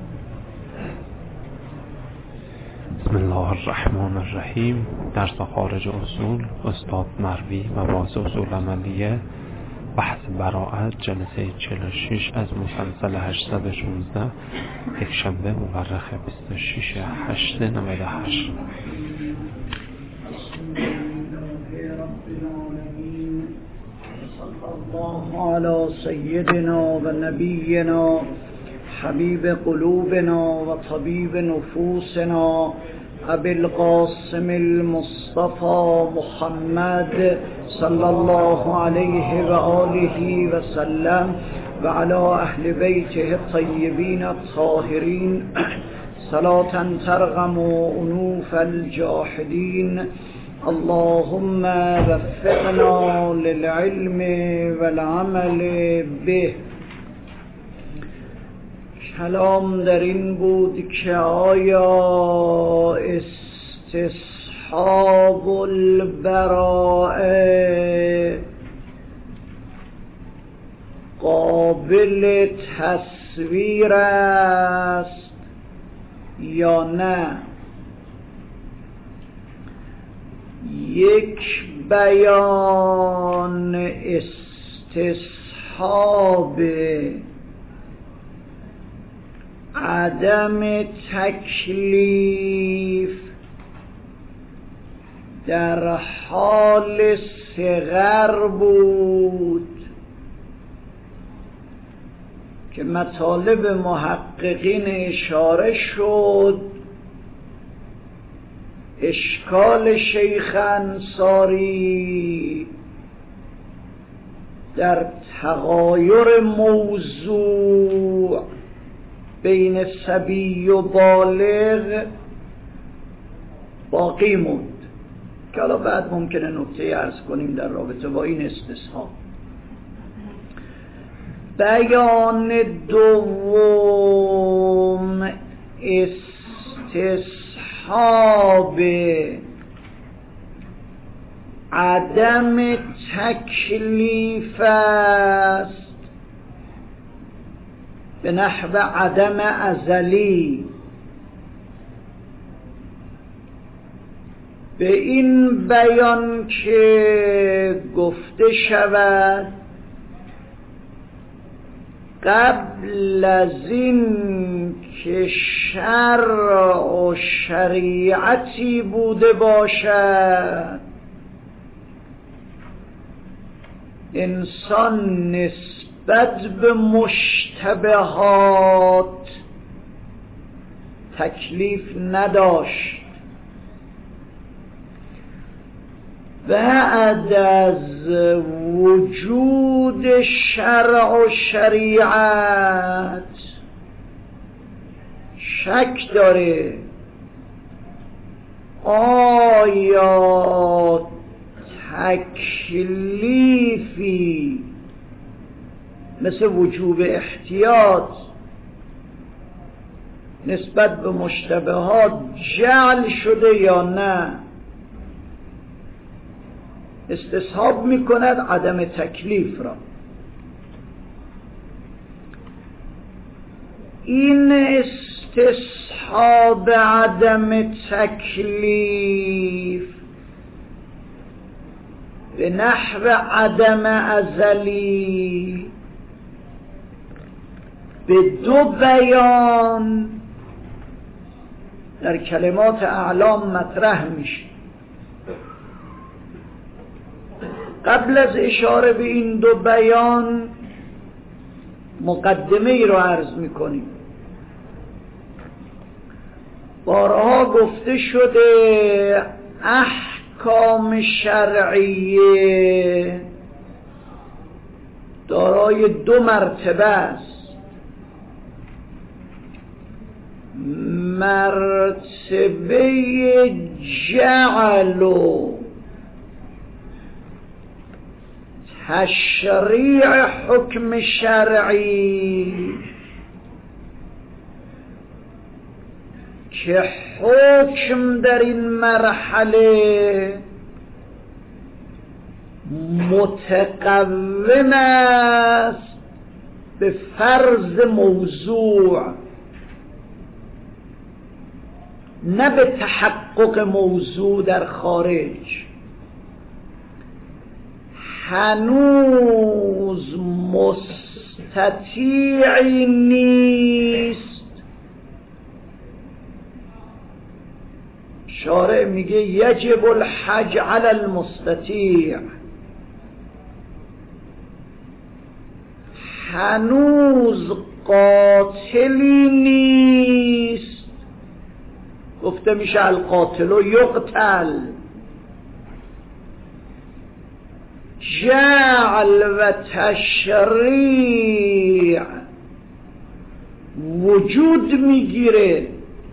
بسم الله الرحمن الرحیم. درس خارج اصول استاد مروی مباحث اصول عملیه بحث براءت جلسه 46 از مسلسل 816 یکشنبه مورخ 26/8/98. الله علی سیدنا و نبینا حبیب قلوبنا و طبیب نفوسنا ابی القاسم المصطفى محمد صلی الله علیه و آله و سلم و علی اهل بیته الطیبین الطاهرین صلاة ترغم انوف الجاحدین. اللهم وفقنا للعلم والعمل به. کلام در این بود که آیا استصحاب البراءه قابل تصویر است یا نه؟ یک بیان استصحاب عدم تکلیف در حال صغر بود که مطالب محققین اشاره شد. اشکال شیخ انصاری در تغایر موضوع بین صبی و بالغ باقی موند که حالا بعد ممکنه نکته عرض کنیم در رابطه با این استصحاب. بیان دوم استصحاب عدم تکلیف است به نحو عدم ازلی. به این بیان که گفته شود قبل از این که شرع و شریعتی بوده باشد انسان نسبت به مشتبهات تکلیف نداشت. بعد از وجود شرع و شریعت شک داره آیا تکلیفی مثل وجوب احتیاط نسبت به مشتبهات جعل شده یا نه. استصحاب میکند عدم تکلیف را. این استصحاب عدم تکلیف به نحو عدم ازلی به دو بیان در کلمات اعلام مطرح میشه. قبل از اشاره به این دو بیان مقدمه ای رو عرض میکنیم. بارها گفته شده احکام شرعیه دارای دو مرتبه است. مرتبه جعل و تشریع حکم شرعی که حکم در این مرحله متقوم است به فرض موضوع نه به تحقق موضوع در خارج، هنوز مستطیعی نیست. شارع میگه یجب الحج علی المستطیع، هنوز قاتلی نیست. گفته میشه القاتل یقتل. جعل و تشریع وجود میگیره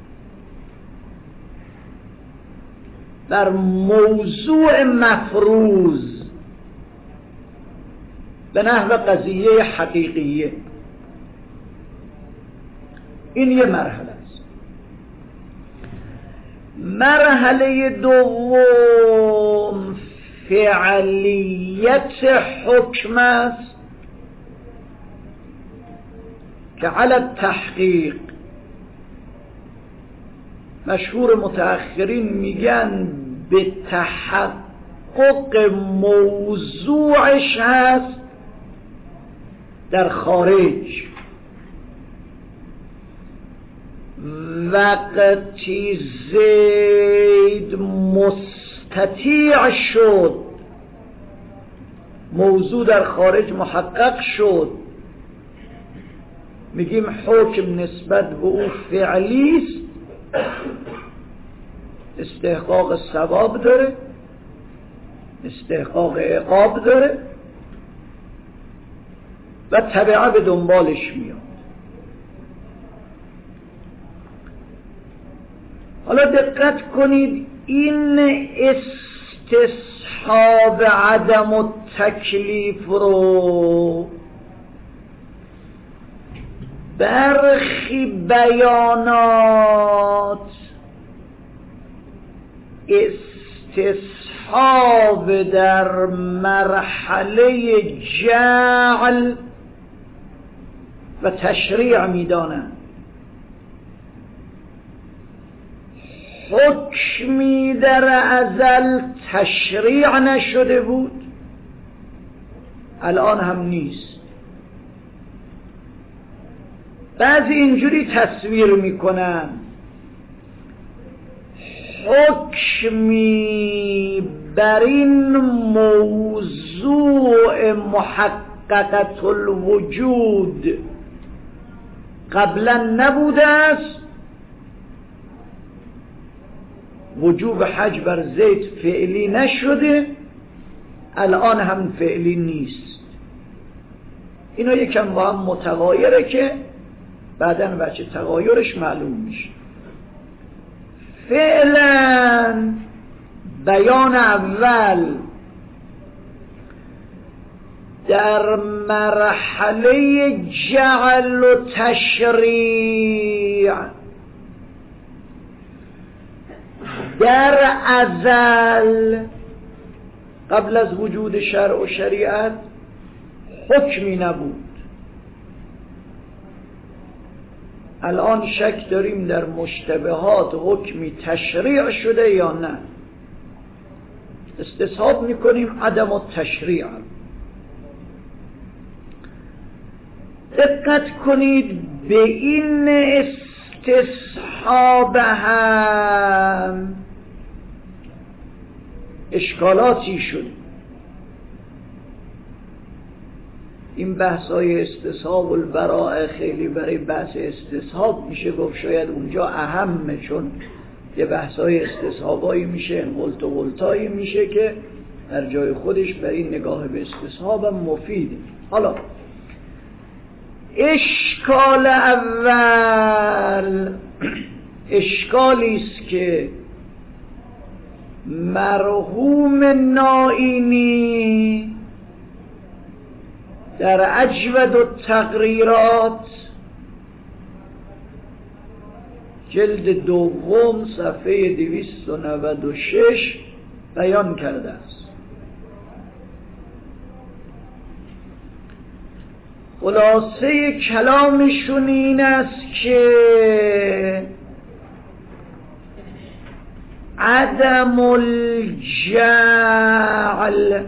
در موضوع مفروض به نحو قضیه حقیقیه. این یه مرحله است. مرحله دوم فعلیت حکم است که علی التحقیق، مشهور متأخرین میگن به تحقق موضوعش هست در خارج. وقتی زید مستطیع شد، موضوع در خارج محقق شد، میگیم حکم نسبت به او فعلی است، استحقاق ثواب داره، استحقاق عقاب داره و تبعه به دنبالش میاد. حالا دقت کنید، این استصحاب عدم التکلیف رو برخی بیانات استصحاب در مرحله جعل و تشریع میدانند. حکمی در ازل تشریع نشده بود، الان هم نیست. بعضی اینجوری تصویر میکنن حکمی بر این موضوع محققة الوجود قبلا نبوده است، وجوب حج بر زید فعلی نشده، الان هم فعلی نیست. اینا یکم با هم متغایره که بعداً بچه تغایرش معلوم میشه. فعلا بیان اول در مرحله جعل و تشریع در ازل قبل از وجود شرع و شریعت حکمی نبود. الان شک داریم در مشتبهات حکمی تشریع شده یا نه. استصحاب میکنیم عدم التشریع. دقت کنید، به این استصحاب هم اشکالاتی شد. این بحثای استصحاب البراءه خیلی برای بحث استصحاب میشه گفت، شاید اونجا اهمه، چون یه بحثای استصحابایی میشه، غلط و غلطایی میشه که در جای خودش برای نگاه به استصحاب هم مفیده. حالا اشکال اول اشکالی است که مرحوم نائینی در اجود التقریرات جلد دوم صفحه 296 بیان کرده است. خلاصه کلامشون این است که عدم الجعل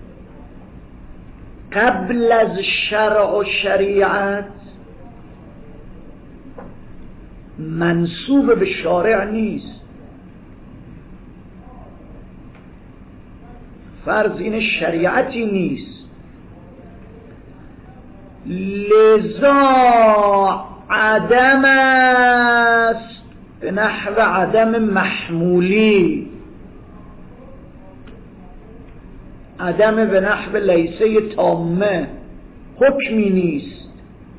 قبل از شرع و شریعت منسوب به شارع نیست. فرض این شریعتی نیست، لذا عدم است به نحو عدم محمولی، عدم به نحو لیسه تامه، حکمی نیست.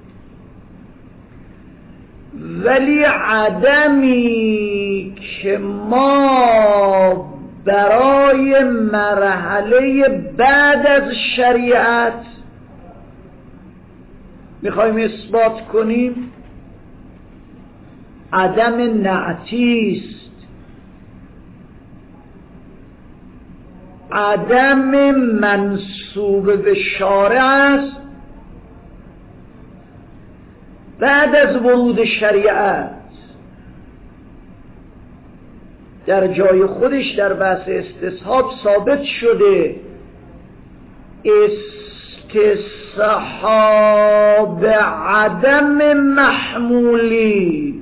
ولی عدمی که ما برای مرحله بعد از شریعت میخوایم اثبات کنیم، عدم نعتی است، عدم منسوب به شارع است بعد از ورود شریعت. در جای خودش در بحث استصحاب ثابت شده استصحاب عدم محمولی،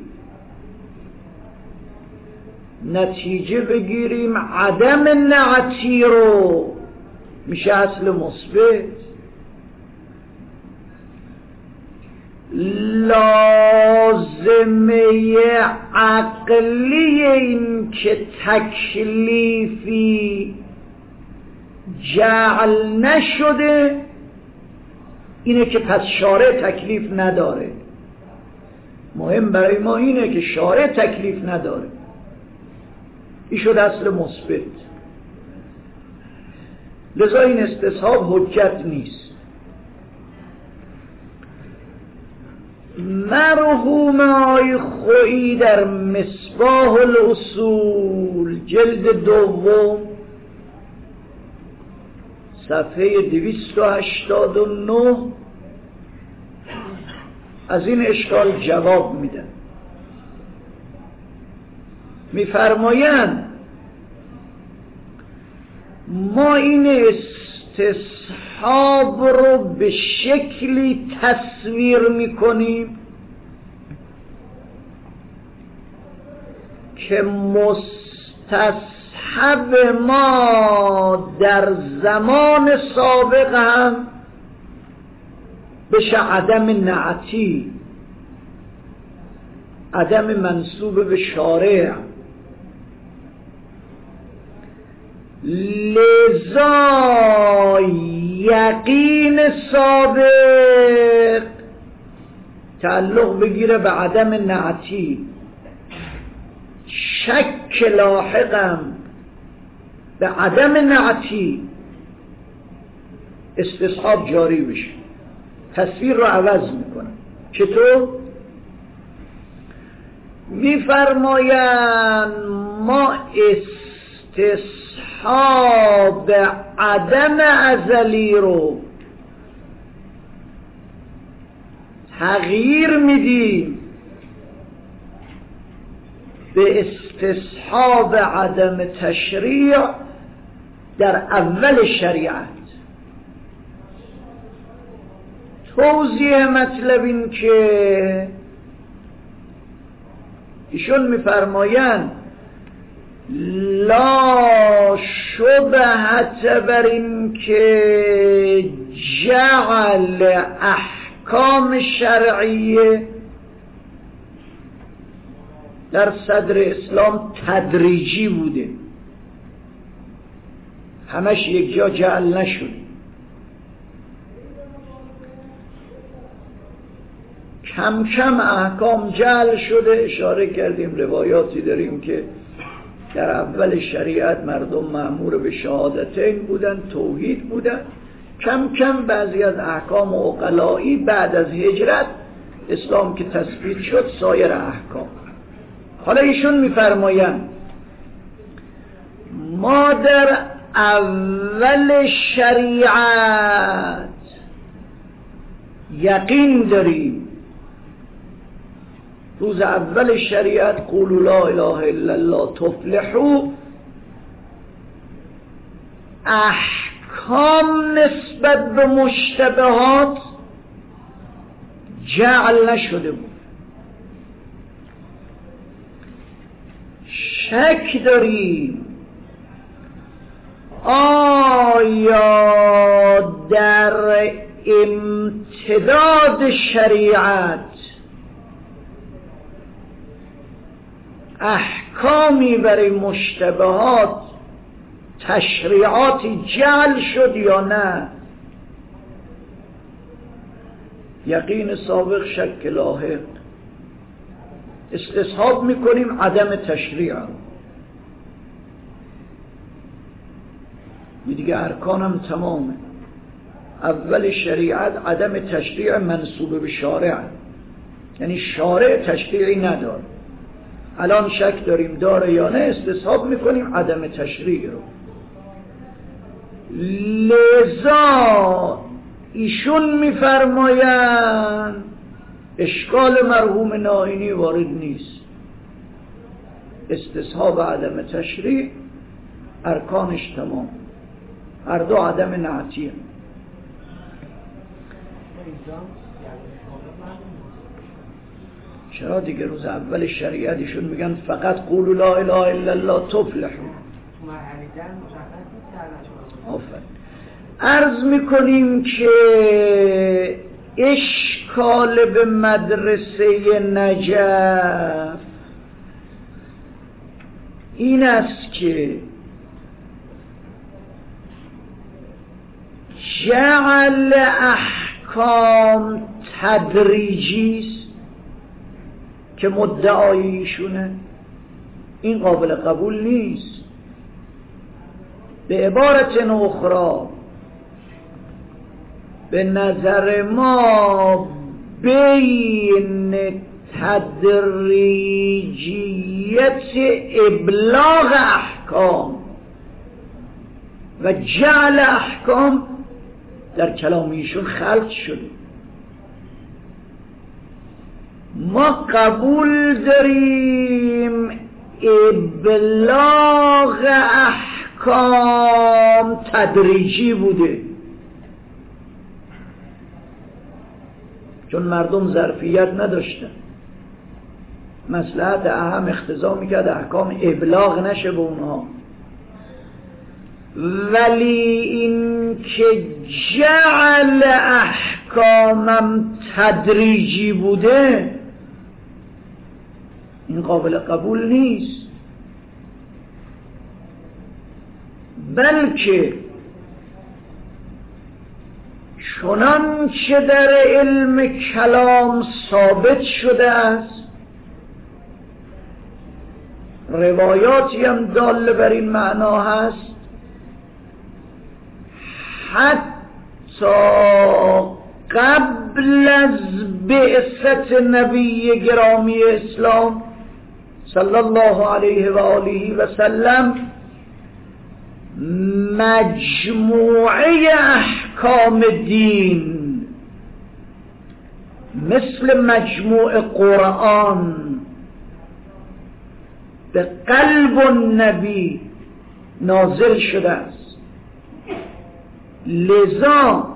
نتیجه بگیریم عدم نعتی رو، میشه اصل مثبت. لازمه عقلی این که تکلیفی جعل نشده اینه که پس شارع تکلیف نداره. مهم برای ما اینه که شارع تکلیف نداره، این شد اصل مثبت. لذا این استصحاب حجت نیست. مرحوم آقای خویی در مصباح الاصول جلد دوم صفحه 289 از این اشکال جواب میدن. میفرمایند ما این استصحاب رو به شکلی تصویر میکنیم که مستصحب ما در زمان سابق هم بشه عدم نعتی، عدم منسوب به شارع. لذا یقین سابق تعلق بگیره به عدم نعتی، شک لاحقم به عدم نعتی، استصحاب جاری بشه، تصویر رو عوض میکنه. چطور؟ میفرمایند ما استصحاب عدم ازلی رو تغییر میدیم به استصحاب عدم تشریع در اول شریعت. توضیح مطلب این که ایشون میفرمایند لا شبهت بر این که جعل احکام شرعیه در صدر اسلام تدریجی بوده، همش یک جا جعل نشده. کم کم احکام جعل شده. اشاره کردیم روایاتی داریم که در اول شریعت مردم مأمور به شهادتین بودن، توحید بودن. کم کم بعضی از احکام عقلایی بعد از هجرت اسلام که تثبیت شد سایر احکام. حالا ایشون میفرمایند ما در اول شریعت یقین داریم، روز اول شریعت قولوا لا اله الا الله تفلحوا، احکام نسبت به مشتبهات جعل نشده بود. شک داریم آیا در امتداد شریعت احکامی برای مشتبهات تشریعاتی جعل شد یا نه؟ یقین سابق شک لاحق. استصحاب میکنیم عدم تشریع. دیگه ارکانم تمامه. اول شریعت عدم تشریع منسوب به شارع، یعنی شارع تشریعی نداره. الان شک داریم داره یا نه، استصحاب میکنیم عدم تشریع رو. لذا ایشون میفرمایند اشکال مرحوم نائینی وارد نیست. استصحاب عدم تشریع ارکانش تمام، هر دو عدم نعتیه. چرا دیگه روز اول شریعتشون میگن فقط قولوا لا اله الا الله تفلحون. عرض میکنیم که اشکال به مدرسه نجف این است که جعل احکام تدریجی است که مدعای ایشونه. این قابل قبول نیست. به عبارت اخرى به نظر ما بین تدریجیت ابلاغ احکام و جعل احکام در کلام ایشون خلط شده. ما قبول داریم ابلاغ احکام تدریجی بوده، چون مردم ظرفیت نداشتن. مصلحت اهم اقتضا میکرد احکام ابلاغ نشه به اونها. ولی این که جعل احکامم تدریجی بوده این قابل قبول نیست، بلکه چنان که در علم کلام ثابت شده است، روایاتی هم دال بر این معنا هست، حتی قبل از بعثت نبی گرامی اسلام صلی الله علیه و آله و سلم مجموعه احکام دین مثل مجموع قرآن به قلب النبی نازل شده است. لذا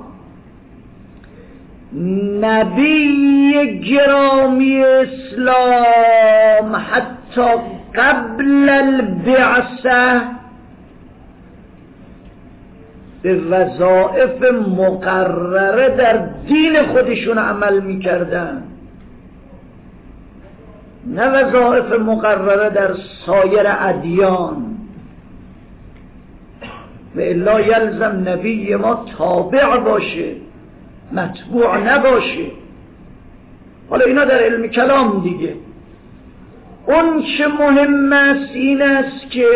نبی گرامی اسلام حتی قبل البعثه به وظایف مقرره در دین خودشون عمل میکردن، نه وظایف مقرره در سایر ادیان. و الا یلزم نبی ما تابع باشه، متبوع نباشه. حالا اینا در علم کلام دیگه. اون چه مهم است این است که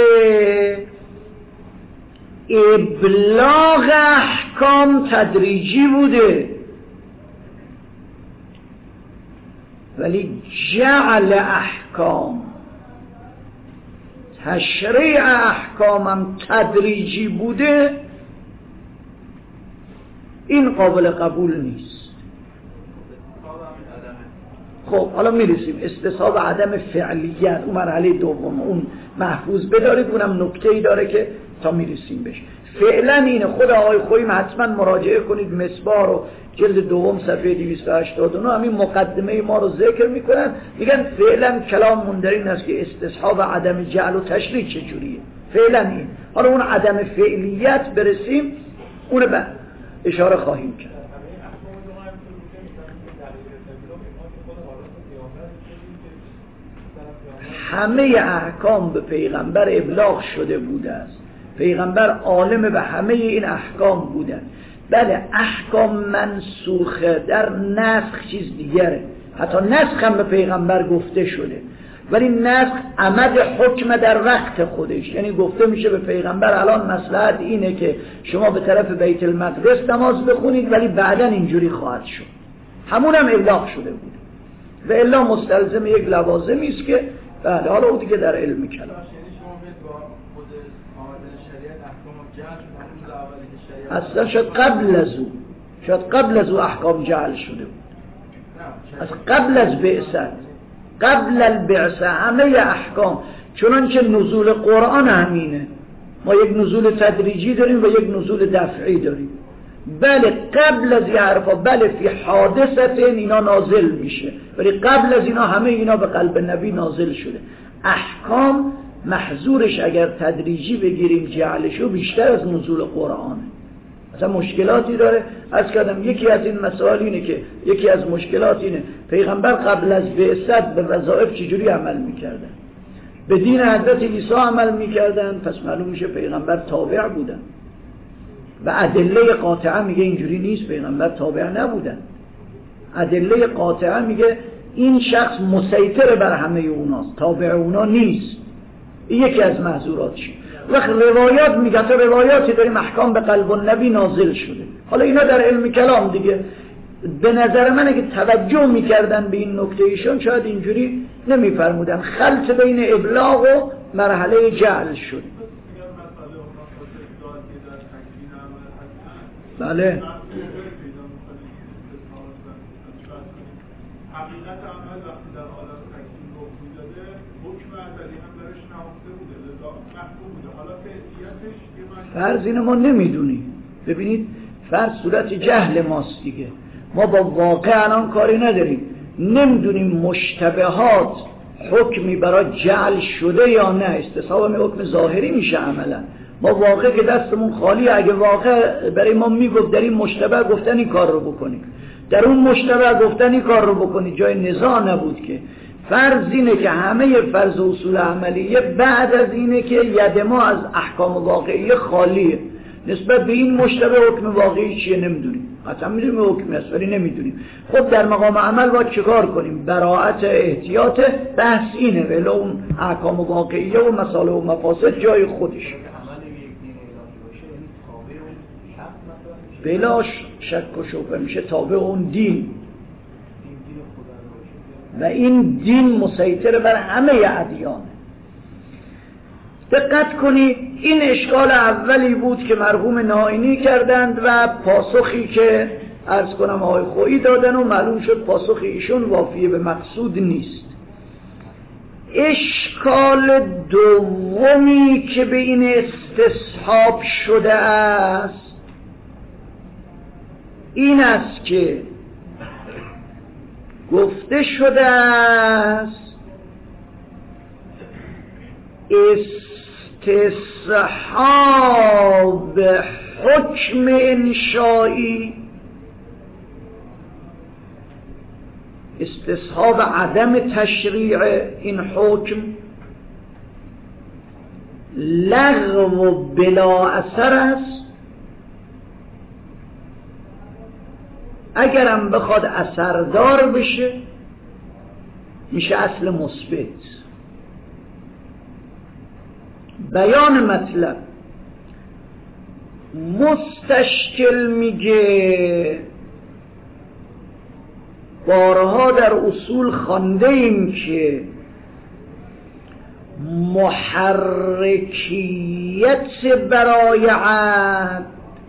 ابلاغ احکام تدریجی بوده، ولی جعل احکام، تشریع احکامم تدریجی بوده، این قابل قبول نیست. خب حالا میرسیم استصحاب عدم فعلیت، اون مرحله دوم، اون محفوظ بدارید، اونم نکته‌ای داره که تا میرسیم بهش. فعلا اینه. خود آقای خویی حتما مراجعه کنید، مصباح رو جلد دوم صفحه 289 همین مقدمه ما رو ذکر میکنن، میگن فعلا کلام مندر این است که استصحاب عدم جعل و تشریع چجوریه. فعلا این، حالا اون عدم فعلیت برسیم اون به اشاره خواهیم کرد. همه احکام به پیغمبر ابلاغ شده بوده است، پیغمبر عالم به همه این احکام بودن. بله احکام منسوخه، در نسخ چیز دیگره، حتی نسخ هم به پیغمبر گفته شده، ولی نسخ عمد حکم در وقت خودش، یعنی گفته میشه به پیغمبر الان مصلحت اینه که شما به طرف بیت المقدس نماز بخونید ولی بعداً اینجوری خواهد شد، همون هم ابلاغ شده بود و الا مستلزم یک لوازمی است که بله حالا او دیگه در علم کلام. اصلا شاید قبل از او احکام جعل شده بود، از قبل از بعثت، قبل البعثه همه احکام، چنانچه نزول قرآن همینه، ما یک نزول تدریجی داریم و یک نزول دفعی داریم. بله قبل از این حرفا، بله فی حادثت اینا نازل میشه، ولی قبل از اینا همه اینا به قلب نبی نازل شده. احکام محظورش اگر تدریجی بگیریم جعلشو بیشتر از نزول قرآنه. اصلا مشکلاتی داره. از کردم یکی از این مسائل اینه که یکی از مشکلات اینه پیغمبر قبل از بعثت به وظایف چجوری عمل میکردن، به دین حضرت عیسی عمل میکردن، پس معلوم میشه پیغمبر تابع بودن و ادله قاطعه میگه اینجوری نیست، پیغمبر تابع نبودن. ادله قاطعه میگه این شخص مسیطر بر همه اوناست، تابع اونا نیست. این یکی از محظوراتشه. وقت روایات میگه، تا روایاتی داریم احکام به قلب النبی نازل شده. حالا اینا در علم کلام دیگه به نظر من اگه توجه میکردن به این نکته ایشون شاید اینجوری نمیفرمودن. خلط بین ابلاغ و مرحله جعل شد. بله حقیقت عمل وقتی در عالم تکوین رخ میداده حکم ازلی هم درش نهفته بوده، لذا محکوم بوده. حالا کیفیتش فرض اینو ما نمیدونیم. ببینید فرض صورت جهل ماست دیگه، ما با واقع الان کاری نداریم، نمیدونیم مشتبهات حکمی برای جعل شده یا نه. استصحاب حکم ظاهری میشه عملا. ما واقع که دستمون خالی، اگه واقع برای ما میگفت در این مشتبه گفتن این کار رو بکنیم، در اون مشتبه گفتن این کار رو بکنید، جای نزاع نبود که. فرض اینه که همه فرض و اصول عملیه بعد از اینه که ید ما از احکام واقعیه خالیه. نسبت به این مشتبه حکم واقعی چیه نمیدونیم، حتی میدونیم حکمی است ولی نمیدونیم. خب در مقام عمل باید چیکار کنیم؟ براعت احتیاط بحث اینه، ولی اون احکام واقعیه و مسائل و مفاسد جای خودش بلا شک و شبهه میشه تابع اون دین و این دین مسیطر بر همه ادیان. دقت کنید این اشکال اولی بود که مرحوم ناینی کردند و پاسخی که عرض کنم آقای خویی دادن و معلوم شد پاسخ ایشون وافیه به مقصود نیست. اشکال دومی که به این استصحاب شده است این است که گفته شده است استصحاب حکم انشایی، استصحاب عدم تشریع این حکم لغو و بلا اثر است. اگرم بخواد اثردار بشه میشه اصل مثبت. بیان مطلب مستشکل میگه بارها در اصول خوانده ایم که محرکیت برای عد،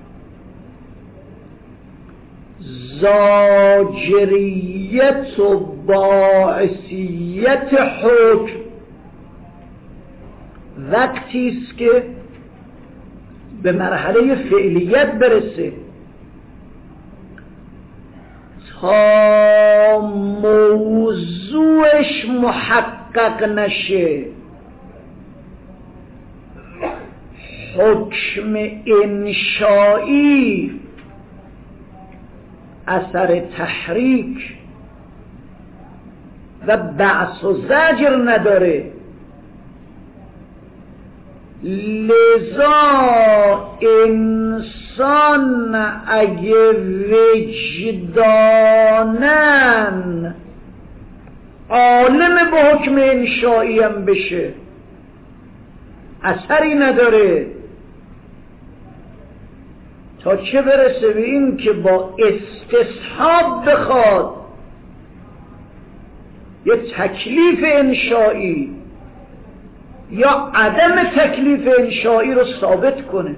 زاجریت و باعثیت حکم وقتی است که به مرحله فعلیت برسه، تا موضوعش محقق نشه، حکم انشایی اثر تحریک و بعث و زجر نداره. لذا انسان اگه وجدانن عالم به حکم انشایی هم بشه اثری نداره، تا چه برسه به این که با استصحاب بخواد یه تکلیف انشایی یا عدم تکلیف انشایی رو ثابت کنه.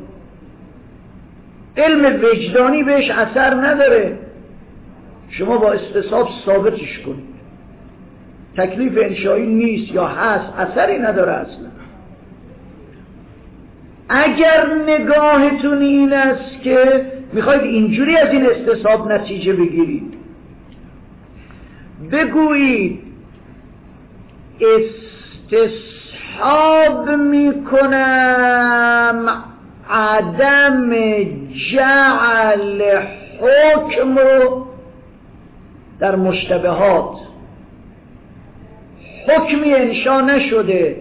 علم وجدانی بهش اثر نداره، شما با استصحاب ثابتش کنید. تکلیف انشایی نیست یا هست، اثری نداره اصلا. اگر نگاهتون این است که میخواید اینجوری از این استصحاب نتیجه بگیرید، بگویید استصحاب میکنم عدم جعل حکم رو در مشتبهات، حکمی انشا نشده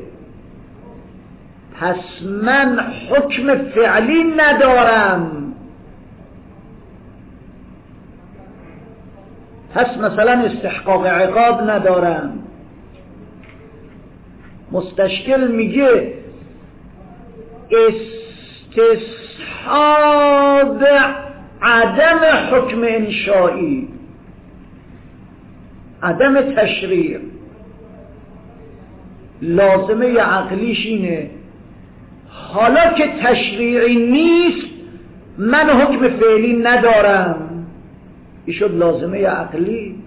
پس من حکم فعلی ندارم، پس مثلا استحقاق عقاب ندارم. مستشکل میگه استصحاب عدم حکم انشایی، عدم تشریع، لازمه عقلیش اینه حالا که تشریعی نیست من حکم فعلی ندارم. این شد لازمه عقلی،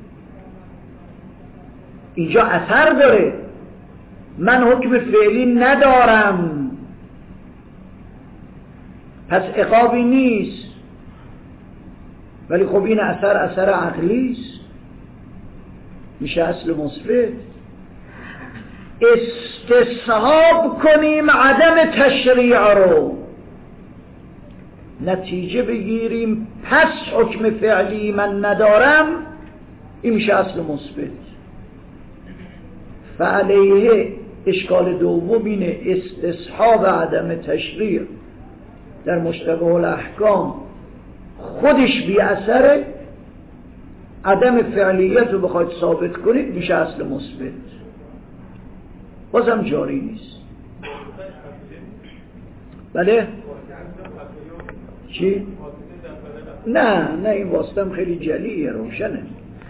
اینجا اثر داره. من حکم فعلی ندارم پس عقابی نیست، ولی خب این اثر عقلی است، میشه اصل مثبت. استصحاب کنیم عدم تشریع رو، نتیجه بگیریم پس حکم فعلی من ندارم، این میشه اصل مثبت. فعلیه اشکال دوم اینه استصحاب عدم تشریع در مشتبه الاحکام خودش بی اثره، عدم فعلیت رو بخواید ثابت کنید میشه اصل مثبت، بازم جاری نیست. بله؟ چی؟ نه این واسطم خیلی جلیه، روشنه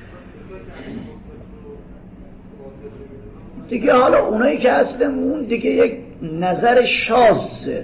دیگه. حالا اونایی که هستن دیگه یک نظر شاذه.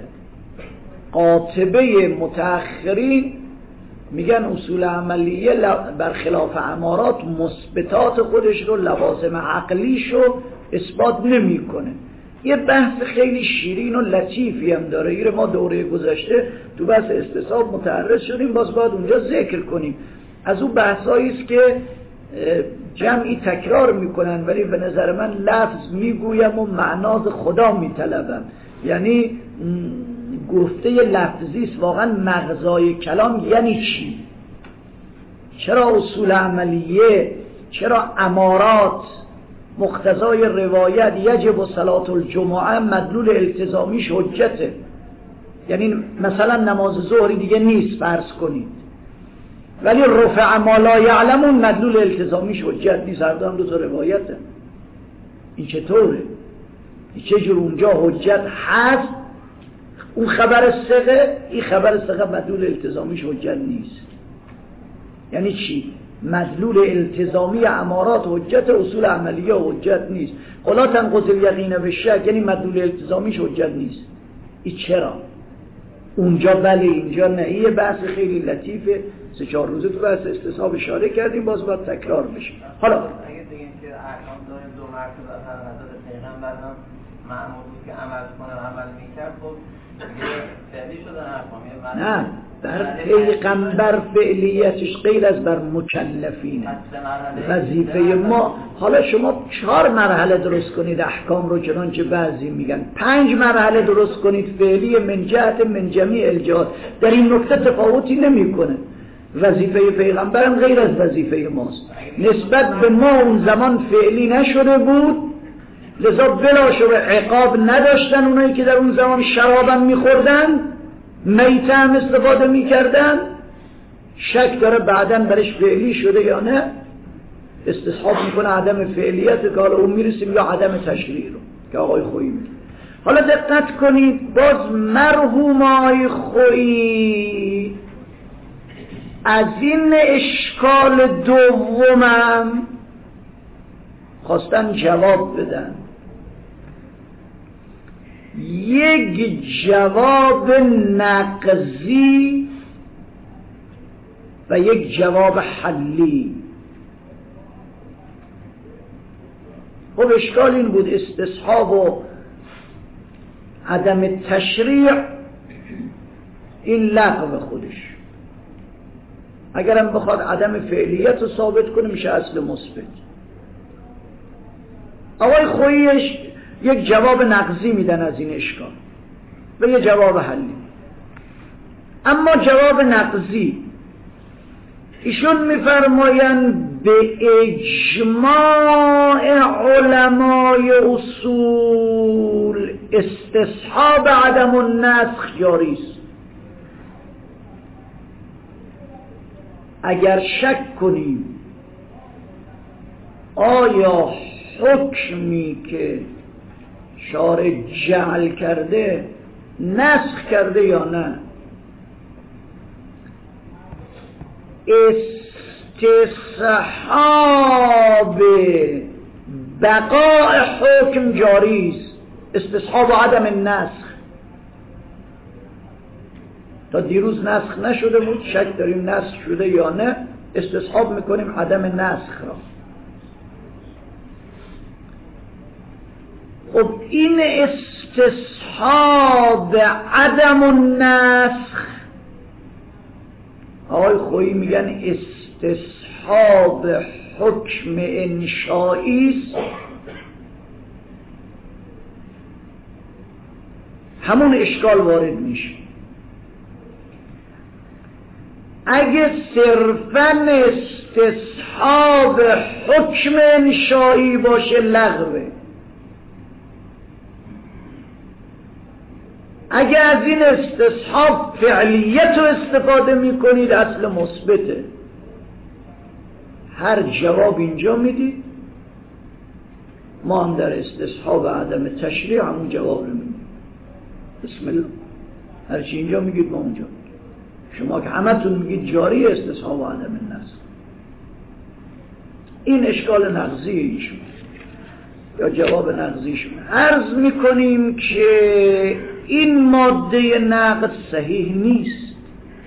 قاطبه متأخرین میگن اصول عملیه برخلاف امارات مثبتات خودش رو، لوازم عقلیش رو اثبات نمیکنه. یه بحث خیلی شیرین و لطیفی هم داره، این ما دوره گذشته تو بحث استصحاب متعرض شدیم، باز باید اونجا ذکر کنیم. از اون بحثایی است که جمعی تکرار میکنن ولی به نظر من لفظ میگویم و معناز خدا میطلبم، یعنی گفته لفظی است. واقعا مغزای کلام یعنی چی؟ چرا اصول عملیه، چرا امارات مقتضای روایت یجب صلاة الجمعه مدلول التزامیش حجته؟ یعنی مثلا نماز ظهری دیگه نیست فرض کنید، ولی رفع ما لا یعلمون مدلول التزامیش حجت نیست. هر دو هم دو تا روایته. این چطوره؟ این چه جور اونجا حجت هست اون خبر ثقه، این خبر ثقه مدلول التزامیش حجت نیست؟ یعنی چی؟ مدلول التزامی امارات حجت، اصول عملیه حجت نیست. قلا تنقض الیقین بالشک یعنی مدلول التزامیش حجت نیست. این چرا؟ اونجا بله اینجا نه. یه بحث خیلی لطیفه، 3-4 روزه تو بحث استصحاب اشاره کردیم، باز باید تکرار بشه. حالا اگه بگیم که احکام داریم دو مرکز اثر حضرت پیغمبر هم معمول بود که عمل کنه و عمل میکرد. خب دیگه فعلی شده نه، بر پیغمبر فعلیتش غیر از بر مکلفینه. وظیفه ما، حالا شما 4 مرحله درست کنید احکام رو، چنانچه بعضی میگن 5 مرحله درست کنید فعلی من جهت من جمیع الجهات، در این نکته تفاوتی نمیکنه. وظیفه پیغمبرم غیر از وظیفه ماست، نسبت به ما اون زمان فعلی نشده بود، لذا بلاشبه عقاب نداشتن اونایی که در اون زمان شرابم میخوردن، میته هم استفاده میکردن. شک داره بعداً برش فعلی شده یا نه، استصحاب میکنه عدم فعلیت که حالا اون میرسیم، یا عدم تشریع رو که آقای خویی میگه. حالا دقت کنید، باز مرحوم آقای خویی از این اشکال دومم خواستن جواب بدن. یک جواب نقضی و یک جواب حلی. خب اشکال این بود، استصحاب و عدم تشریع این لغو خودش، اگرم بخواد عدم فعلیت رو ثابت کنه میشه اصل مثبت. آقای خوییش یک جواب نقضی میدن از این اشکال و یک جواب حلی. اما جواب نقضی ایشون میفرمایند به اجماع علمای اصول استصحاب عدم النسخ جاری است. اگر شک کنیم آیا حکمی که شارع جعل کرده نسخ کرده یا نه، استصحاب بقاء حکم جاری است، استصحاب عدم النسخ. تا دیروز نسخ نشده بود، شک داریم نسخ شده یا نه، استصحاب میکنیم عدم نسخ را. خب این استصحاب عدم النسخ، آقای خویی میگن استصحاب حکم انشایی است. همون اشکال وارد میشه. اگه صرفاً استصحاب حکم انشایی باشه لغوه. اگه از این استصحاب فعلیت رو استفاده میکنید اصل مثبته. هر جواب اینجا میدید، ما هم در استصحاب عدم تشریع همون جواب رو میدید. بسم الله، هرچی اینجا میگید ما اونجا. شما که همتون میگید جاری استصحاب عدم النسخ. این اشکال نقضی ایشون یا جواب نقضیشون. عرض میکنیم که این ماده نقض صحیح نیست.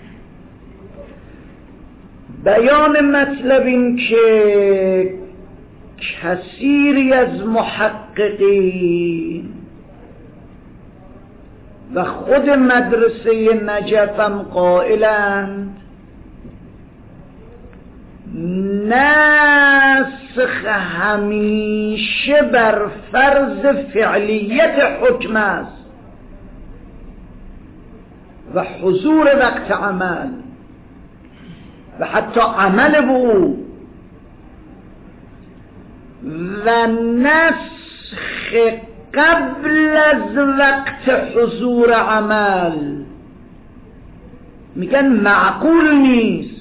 بیان مطلب این که کثیری از محققین و خود مدرسه نجفم قائلند نسخ همیشه بر فرض فعلیت حکم است و حضور وقت عمل و حتی عمل به او، و نسخ قبل از وقت حضور عمل میگن معقول نیست.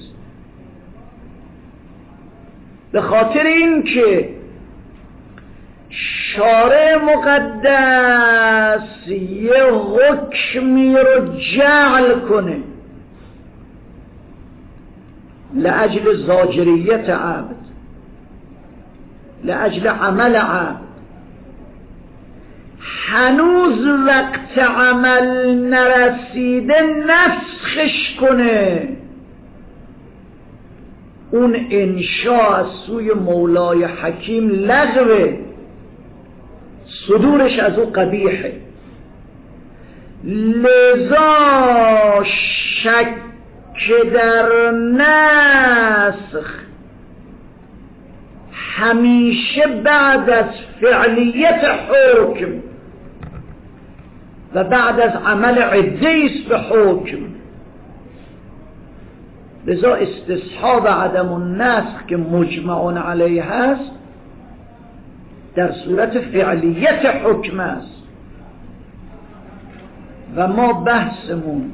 به خاطر این که شارع مقدس یه حکمی رو جعل کنه لأجل زاجریت عبد، لأجل عمل عبد، هنوز وقت عمل نرسیده نسخش کنه. اون انشاء از سوی مولای حکیم لغوه. صدورش از او قبیحه. لذا شک در نسخ همیشه بعد از فعلیت حکم و بعد از عمل عده‌ایست به حکم. لذا استصحاب عدم النسخ که مجمع علیه هست در صورت فعلیت حکم است و ما بحثمون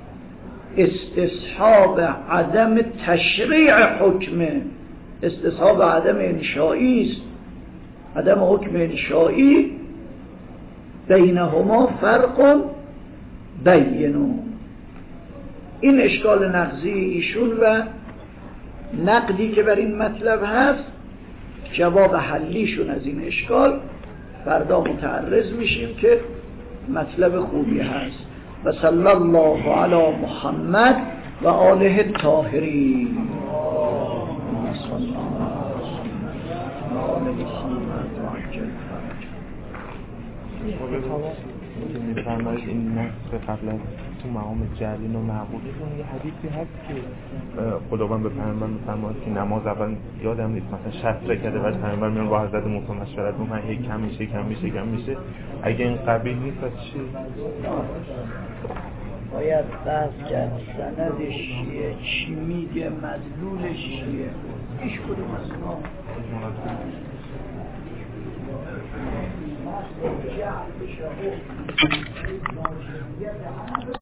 استصحاب عدم تشریع حکمه، استصحاب عدم انشایی است. عدم حکم انشایی بینهما فرق بینون. این اشکال نقضی ایشون و نقدی که بر این مطلب هست، جواب حلیشون از این اشکال فردا متعرض میشیم که مطلب خوبی هست. و صلی الله علی محمد و آله الطاهرین. میفرمایید این نصف قبل از تو مقام جلین و معقولیتون یه حدیثی هست که خداوند به پیامبر میفرماید که نماز اول یادم نیست مثلا 60 رکعته بعد پیامبر میگه با حضرت موسی مشورت میکنه هی کم میشه اگه این قبیح نیست پس چی؟ باید بحث کرد سندش چیه، چی میگه، مدلولش چیه، هیچ کدوم از ما